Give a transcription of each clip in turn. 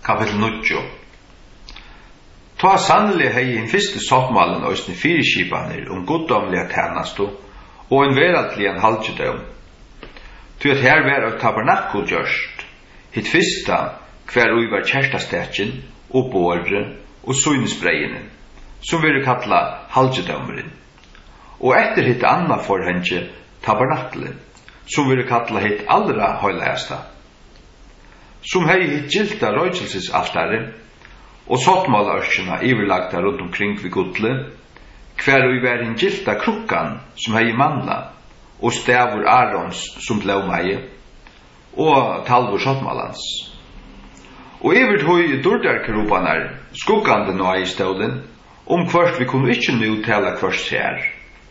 Kapitel 9. Ta sannelig hei en fyrste sottmalen òsne fyrirskipanir goddomliga tænastu og en veraldligan halgjedom. Ty at her var et tabernakul gjørst, hitt fyrsta hver ui var kjertastetjen og båre og suinesbreiene, som vil kalla halgjedomren. Og etter hitt anna forhengje tabernakle, som vil kalla hitt allra høylegasta. Som hei hitt gilta røykelsesaltare og sottmålaørkjena iverlagta rundt omkring vid gudle, hver ui var en gilta krukkan som hei manna, og stavur Arons som blåmeie, og talvur sottmålans. Og ivert hoi durdarkerubanar, skuggande nå i stålen, hvert vi kunne ikkje nu tala hvert ser.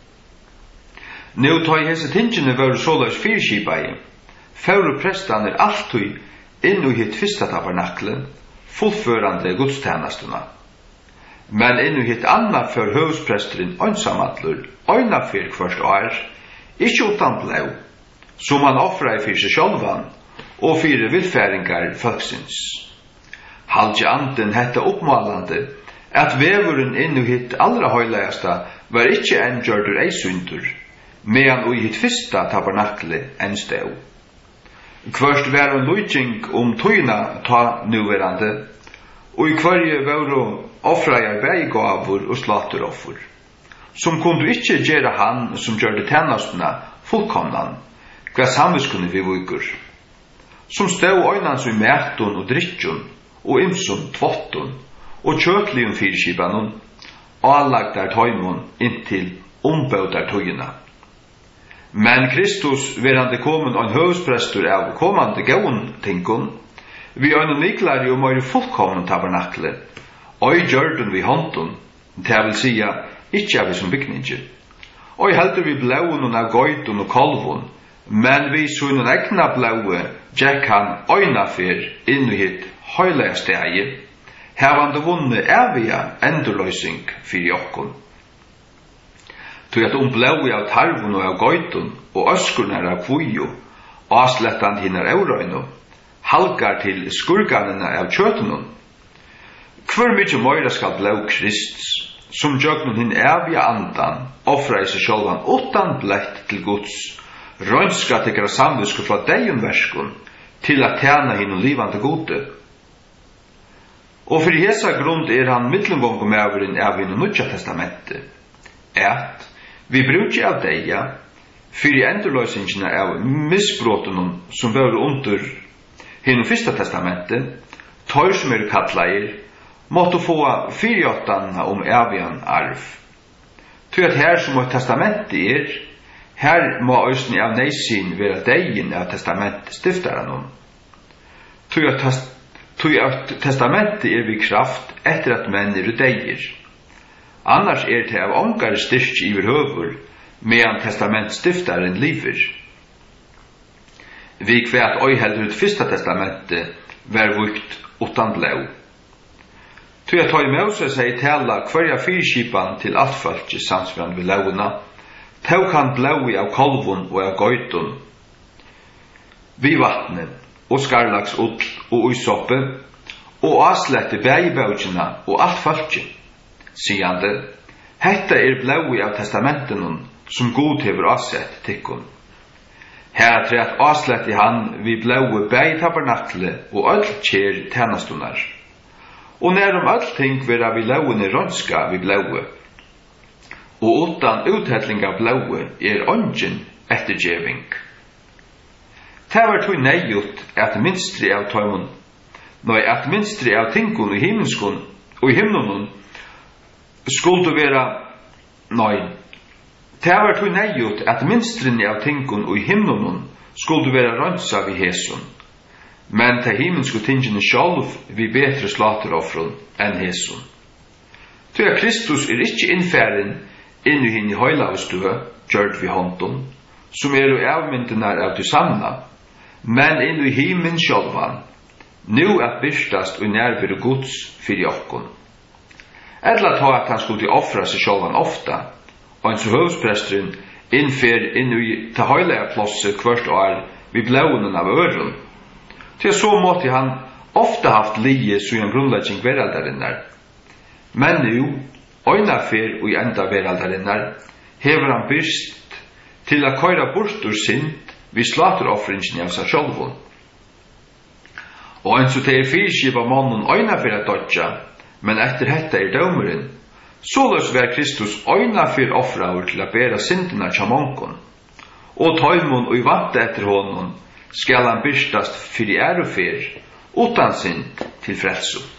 Nu tar hese tingene var såløs fyrskipai, færu prestaner alltid inn i hitt fyrsta tabernakle, fullførande gudstjenestuna. Men inn i hitt anna før høvspresteren ønsamallur, øyna fyr hvert år, ikkje utan blau, som han offra i fyrir seg sjálvan, og fyrir vilfæringar folksins. Halgi anden hetta oppmalande, at vevuren inn i hitt allra høylegasta var ikkje enn gjørdur eisundur, medan ui hitt fyrsta tabernakle enn stau. Kvørst var en lujing tøyna ta nuverande, og i kvarje var offrajar beigavur og slateroffer, som kundu ikkje gjera han som gjørde tænastuna fullkomnan, hva samviskunni vi vukur, som stau øynans i mætun og drittjun, og imsun tvottun, og kjøtlium fyrskipanun, allagdar tøymun inntil ombødar tøyina. Men Kristus verande komin ein høvsprestur av komande gåun tingun, vi ein niklari og meir fullkomna tabernakle, oi gjørdun vi håndun, det vil sia, ikkje av som bygningi. Oi heldur vi blauen av goitun og kolvun, men vi sunnen egna blaue, gjekk han øynafer inn i hitt høylega stegi, hevande vunne evige endurløysing fyrir okkun. Tog at blaui av tarvun og av goitun og öskurnar av kvuju, aslettan hinnar eurøynu, halgar til skurganina av kjøtunun. Hver mykje møyra skal blau Krists, som jøgnun hinn evige andan, offra i seg sjálvan utan blett til Guds, røynska tikkara samvisku fra deion verskun, til at tjena hinn og livande gode. Og fyrir hesa grund han mittlumgongum meðurinn av hinn og Nudja testamentet, vi brukje av deia, fyrir endurløysingina av misbrotunum som var under hinn fyrsta testamentet, tar som kallair, måtte få fyrjåttanna evigan arv. Tog at her som testamentet her må òsni av neisin vera deien av testamentet stiftaranum. Tog at testamentet vi kraft etter at menn deier. Annars det av ångare styrk iver høvur, medan testamentstiftaren liver. Vi kvært oi heldur ut fyrsta testamentet var vukt utan blau. Tog at oi Moses seg tala hverja fyrskipan til alt folk i samsvran ved launa, tog han blaui av kolvun og av goitun, vi vattnen, og skarlaks ull og uisoppe, og aslette bægibaugina og alt folket. Sigande, hetta blaui av testamentenun som god hever avsett tikkun. Her treat avslett i han vi blaui bæg tabernakle og öll kjer tænastunar. Og nærum öll ting vera vi lauene rønska vi blaui. Og utan uthelling av blaui ongin ettergjeving. Tevar tog neiut at minstri av tøymun, at minstri av tingun i himmelskun og i himnunun skulle vera det var tog neiut at minstrinni av tingun og i himnunun skulle vera rønsa vi hesun, men ta himmelsku tingene sjálv vi betre slateroffrun enn hesun. Tog at Kristus ikkje innfæren inn i hinn i høylavstue, gjørd vi håndun, som avmyndinar av til samna, men inn i himmelen sjálvan, nu at byrstast og nærvere Guds fyrir okkun. Edla ta at han skulle offra seg sjálvan ofta, og en så høvsprestren innfer inn i ta høylega plosset hvert år vi blaunen av øren. Til så måtte han ofta haft lije siden grunnlegging veraldarinnar. Men nu, øynafer og i enda veraldarinnar, hever han byrst til a køyra bort ur synd vi slateloffringen av seg sjálvun. Og eins og det fyrskipa mannen øynafer a dodja, men etter hetta dømeren, såløs var Kristus øynafer offraur til a bera syndina tja monkon, og tøymon og i vante etter honom skal han byrstast fyrir ærufer, utan synd til frelsu.